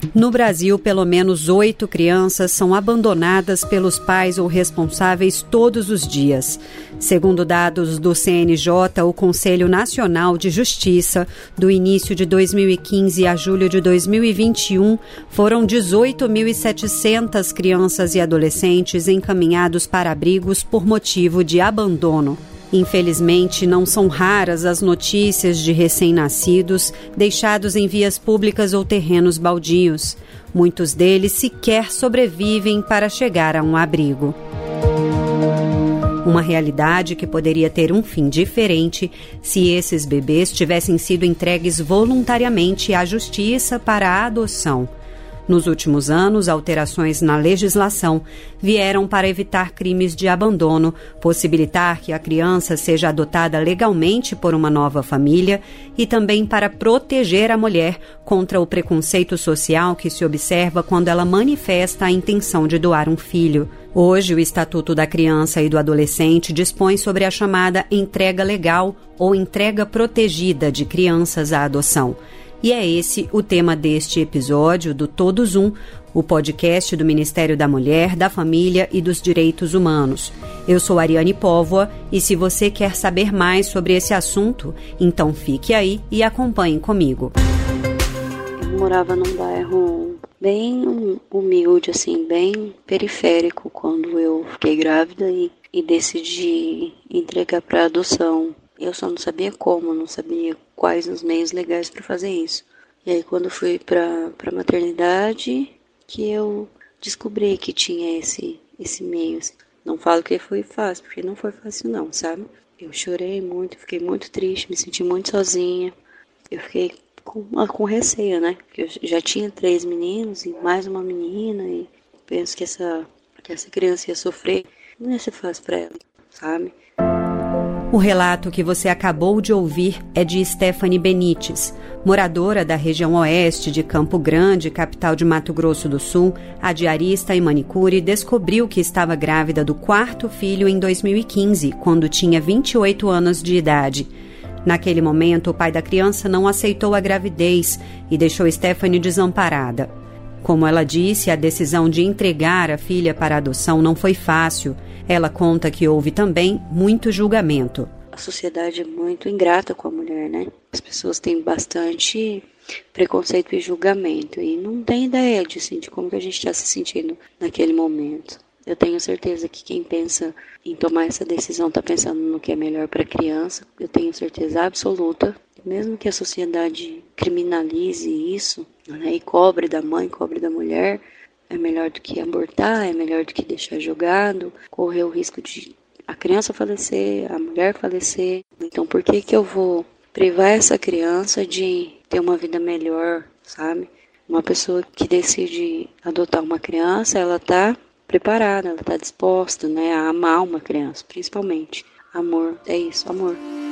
No Brasil, pelo menos 8 crianças são abandonadas pelos pais ou responsáveis todos os dias. Segundo dados do CNJ, o Conselho Nacional de Justiça, do início de 2015 a julho de 2021, foram 18.700 crianças e adolescentes encaminhados para abrigos por motivo de abandono. Infelizmente, não são raras as notícias de recém-nascidos deixados em vias públicas ou terrenos baldios. Muitos deles sequer sobrevivem para chegar a um abrigo. Uma realidade que poderia ter um fim diferente se esses bebês tivessem sido entregues voluntariamente à justiça para a adoção. Nos últimos anos, alterações na legislação vieram para evitar crimes de abandono, possibilitar que a criança seja adotada legalmente por uma nova família e também para proteger a mulher contra o preconceito social que se observa quando ela manifesta a intenção de doar um filho. Hoje, o Estatuto da Criança e do Adolescente dispõe sobre a chamada entrega legal ou entrega protegida de crianças à adoção. E é esse o tema deste episódio do Todos Um, o podcast do Ministério da Mulher, da Família e dos Direitos Humanos. Eu sou Ariane Póvoa e se você quer saber mais sobre esse assunto, então fique aí e acompanhe comigo. Eu morava num bairro bem humilde, assim, bem periférico, quando eu fiquei grávida e decidi entregar para adoção. Eu só não sabia como, não sabia quais os meios legais para fazer isso. E aí quando fui para maternidade, que eu descobri que tinha esse meio. Assim. Não falo que foi fácil, porque não foi fácil não, sabe? Eu chorei muito, fiquei muito triste, me senti muito sozinha. Eu fiquei com receio, né? Porque eu já tinha 3 meninos e mais uma menina, e penso que essa criança ia sofrer. Não ia ser fácil para ela, sabe? O relato que você acabou de ouvir é de Stephanie Benites. Moradora da região oeste de Campo Grande, capital de Mato Grosso do Sul, a diarista e manicure descobriu que estava grávida do 4º filho em 2015, quando tinha 28 anos de idade. Naquele momento, o pai da criança não aceitou a gravidez e deixou Stephanie desamparada. Como ela disse, a decisão de entregar a filha para adoção não foi fácil. Ela conta que houve também muito julgamento. A sociedade é muito ingrata com a mulher, né? As pessoas têm bastante preconceito e julgamento e não tem ideia de como que a gente está se sentindo naquele momento. Eu tenho certeza que quem pensa em tomar essa decisão está pensando no que é melhor para a criança. Eu tenho certeza absoluta. Mesmo que a sociedade criminalize isso, né, e cobre da mãe, cobre da mulher, é melhor do que abortar, é melhor do que deixar jogado, correr o risco de a criança falecer, a mulher falecer. Então por que eu vou privar essa criança de ter uma vida melhor, sabe? Uma pessoa que decide adotar uma criança, ela está preparada, ela está disposta, né, a amar uma criança, principalmente. Amor, é isso, amor.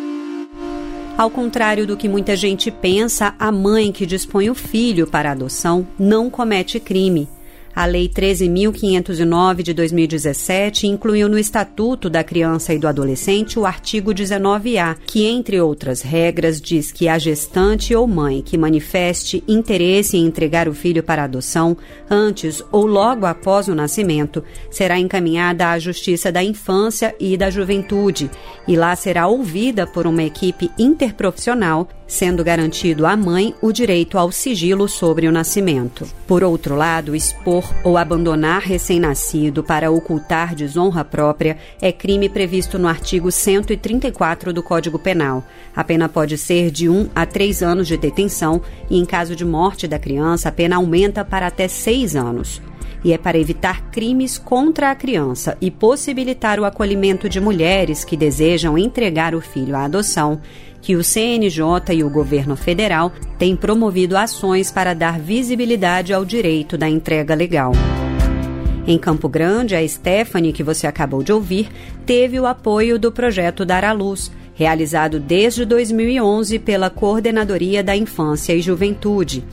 Ao contrário do que muita gente pensa, a mãe que dispõe o filho para adoção não comete crime. A Lei 13.509 de 2017 incluiu no Estatuto da Criança e do Adolescente o artigo 19A, que, entre outras regras, diz que a gestante ou mãe que manifeste interesse em entregar o filho para adoção antes ou logo após o nascimento será encaminhada à Justiça da Infância e da Juventude e lá será ouvida por uma equipe interprofissional, sendo garantido à mãe o direito ao sigilo sobre o nascimento. Por outro lado, expor ou abandonar recém-nascido para ocultar desonra própria é crime previsto no artigo 134 do Código Penal. A pena pode ser de 1 a 3 anos de detenção e, em caso de morte da criança, a pena aumenta para até 6 anos. E é para evitar crimes contra a criança e possibilitar o acolhimento de mulheres que desejam entregar o filho à adoção que o CNJ e o governo federal têm promovido ações para dar visibilidade ao direito da entrega legal. Em Campo Grande, a Stephanie, que você acabou de ouvir, teve o apoio do projeto Dar à Luz, realizado desde 2011 pela Coordenadoria da Infância e Juventude.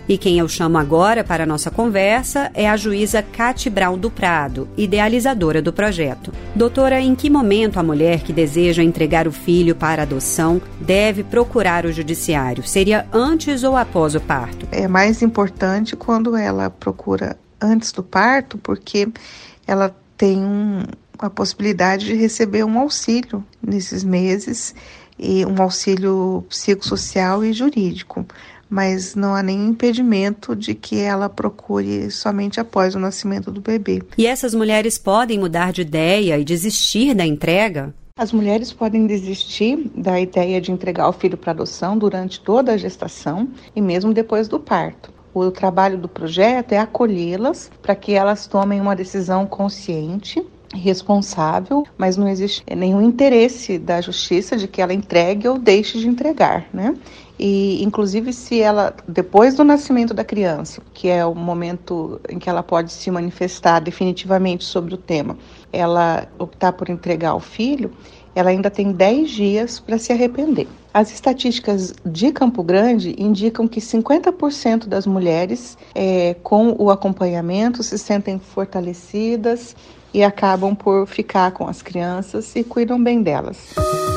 E quem eu chamo agora para a nossa conversa é a juíza Cate Brown do Prado, idealizadora do projeto. Doutora, em que momento a mulher que deseja entregar o filho para adoção deve procurar o judiciário? Seria antes ou após o parto? É mais importante quando ela procura antes do parto, porque ela tem a possibilidade de receber um auxílio nesses meses, e um auxílio psicossocial e jurídico. Mas não há nenhum impedimento de que ela procure somente após o nascimento do bebê. E essas mulheres podem mudar de ideia e desistir da entrega? As mulheres podem desistir da ideia de entregar o filho para adoção durante toda a gestação e mesmo depois do parto. O trabalho do projeto é acolhê-las para que elas tomem uma decisão consciente, responsável, mas não existe nenhum interesse da justiça de que ela entregue ou deixe de entregar, né? E, inclusive, se ela, depois do nascimento da criança, que é o momento em que ela pode se manifestar definitivamente sobre o tema, ela optar por entregar o filho, ela ainda tem 10 dias para se arrepender. As estatísticas de Campo Grande indicam que 50% das mulheres com o acompanhamento se sentem fortalecidas e acabam por ficar com as crianças e cuidam bem delas.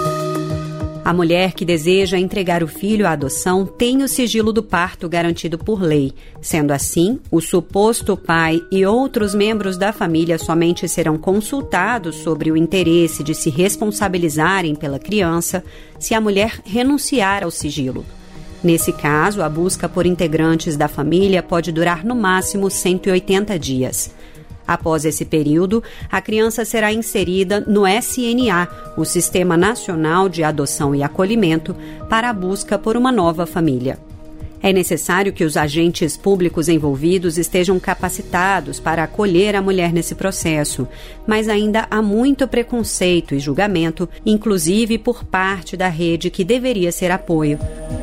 A mulher que deseja entregar o filho à adoção tem o sigilo do parto garantido por lei. Sendo assim, o suposto pai e outros membros da família somente serão consultados sobre o interesse de se responsabilizarem pela criança se a mulher renunciar ao sigilo. Nesse caso, a busca por integrantes da família pode durar no máximo 180 dias. Após esse período, a criança será inserida no SNA, o Sistema Nacional de Adoção e Acolhimento, para a busca por uma nova família. É necessário que os agentes públicos envolvidos estejam capacitados para acolher a mulher nesse processo, mas ainda há muito preconceito e julgamento, inclusive por parte da rede que deveria ser apoio.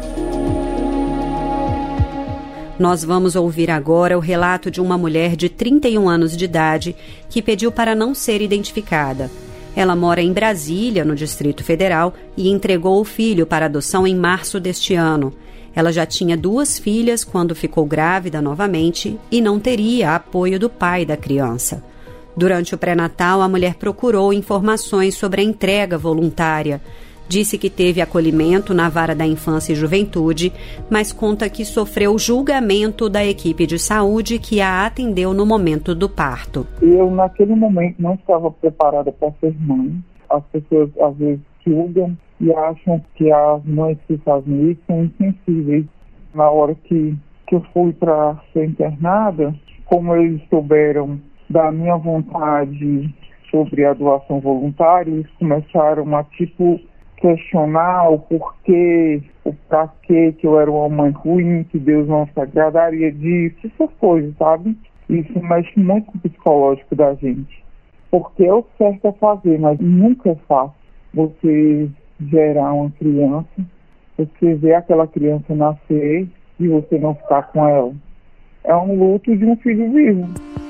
Nós vamos ouvir agora o relato de uma mulher de 31 anos de idade que pediu para não ser identificada. Ela mora em Brasília, no Distrito Federal, e entregou o filho para adoção em março deste ano. Ela já tinha 2 filhas quando ficou grávida novamente e não teria apoio do pai da criança. Durante o pré-natal, a mulher procurou informações sobre a entrega voluntária. Disse que teve acolhimento na Vara da Infância e Juventude, mas conta que sofreu julgamento da equipe de saúde que a atendeu no momento do parto. Eu, naquele momento, não estava preparada para ser mãe. As pessoas, às vezes, julgam e acham que as mães que fazem isso são insensíveis. Na hora que eu fui para ser internada, como eles souberam da minha vontade sobre a doação voluntária, eles começaram a, questionar o porquê, o pra quê que eu era uma mãe ruim, que Deus não se agradaria disso, essas coisas, sabe? Isso mexe muito com o psicológico da gente. Porque é o certo a fazer, mas nunca é fácil você gerar uma criança, você ver aquela criança nascer e você não ficar com ela. É um luto de um filho vivo.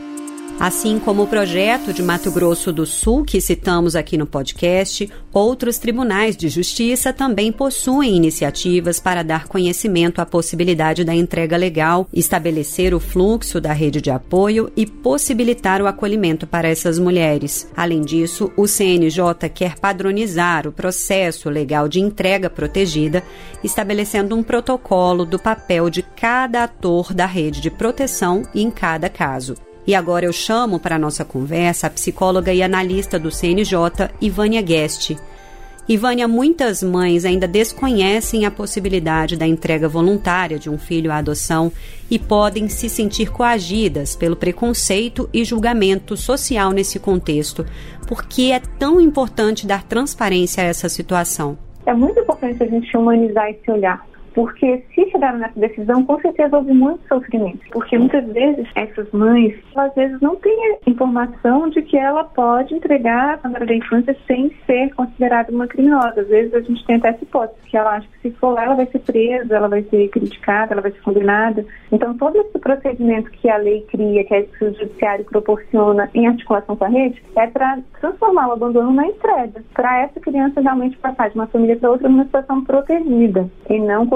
Assim como o projeto de Mato Grosso do Sul, que citamos aqui no podcast, outros tribunais de justiça também possuem iniciativas para dar conhecimento à possibilidade da entrega legal, estabelecer o fluxo da rede de apoio e possibilitar o acolhimento para essas mulheres. Além disso, o CNJ quer padronizar o processo legal de entrega protegida, estabelecendo um protocolo do papel de cada ator da rede de proteção em cada caso. E agora eu chamo para a nossa conversa a psicóloga e analista do CNJ, Ivânia Guest. Ivânia, muitas mães ainda desconhecem a possibilidade da entrega voluntária de um filho à adoção e podem se sentir coagidas pelo preconceito e julgamento social nesse contexto. Por que é tão importante dar transparência a essa situação? É muito importante a gente humanizar esse olhar. Porque se chegaram nessa decisão, com certeza houve muito sofrimento. Porque muitas vezes essas mães, às vezes não têm informação de que ela pode entregar a Vara da Infância sem ser considerada uma criminosa. Às vezes a gente tem até essa hipótese, que ela acha que se for lá, ela vai ser presa, ela vai ser criticada, ela vai ser condenada. Então todo esse procedimento que a lei cria, que o judiciário proporciona em articulação com a rede, é para transformar o abandono na entrega. Para essa criança realmente passar de uma família para outra numa situação protegida e não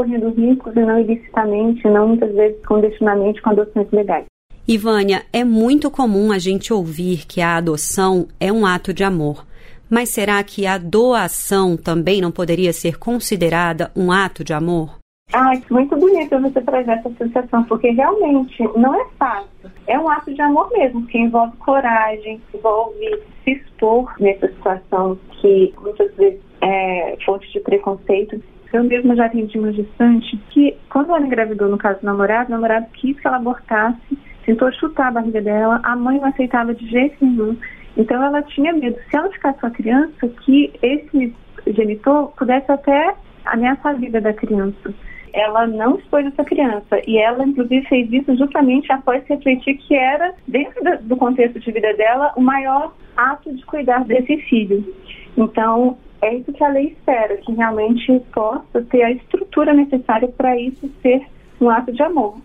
correndo os riscos e não ilicitamente, não muitas vezes clandestinamente com adoções legais. Ivânia, é muito comum a gente ouvir que a adoção é um ato de amor. Mas será que a doação também não poderia ser considerada um ato de amor? Muito bonito você trazer essa associação, porque realmente não é fácil. É um ato de amor mesmo, que envolve coragem, envolve se expor nessa situação que muitas vezes é fonte de preconceito. Eu mesma já atendi uma gestante que, quando ela engravidou, no caso do namorado, o namorado quis que ela abortasse, tentou chutar a barriga dela, a mãe não aceitava de jeito nenhum. Então ela tinha medo, se ela ficasse com a criança, que esse genitor pudesse até ameaçar a vida da criança. Ela não expôs essa criança e ela, inclusive, fez isso justamente após refletir que era, dentro do contexto de vida dela, o maior ato de cuidar desse filho. Então, é isso que a lei espera, que realmente possa ter a estrutura necessária para isso ser um ato de amor.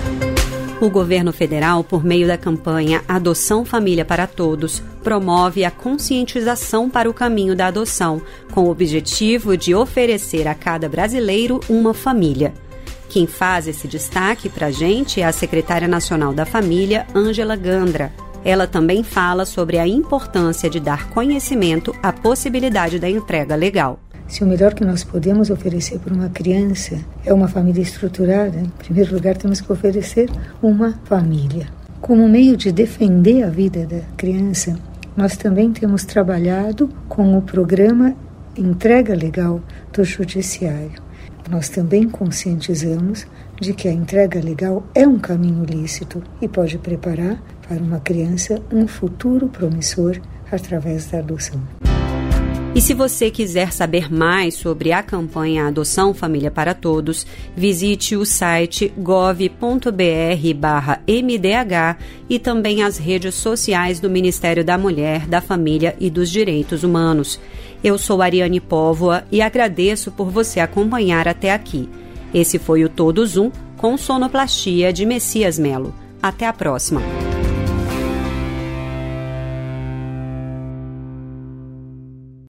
O governo federal, por meio da campanha Adoção Família para Todos, promove a conscientização para o caminho da adoção, com o objetivo de oferecer a cada brasileiro uma família. Quem faz esse destaque para a gente é a secretária nacional da Família, Ângela Gandra. Ela também fala sobre a importância de dar conhecimento à possibilidade da entrega legal. Se o melhor que nós podemos oferecer para uma criança é uma família estruturada, em primeiro lugar temos que oferecer uma família. Como meio de defender a vida da criança, nós também temos trabalhado com o programa Entrega Legal do Judiciário. Nós também conscientizamos de que a entrega legal é um caminho lícito e pode preparar para uma criança um futuro promissor através da adoção. E se você quiser saber mais sobre a campanha Adoção Família para Todos, visite o site gov.br/MDH e também as redes sociais do Ministério da Mulher, da Família e dos Direitos Humanos. Eu sou Ariane Póvoa e agradeço por você acompanhar até aqui. Esse foi o Todos Um, com sonoplastia de Messias Melo. Até a próxima!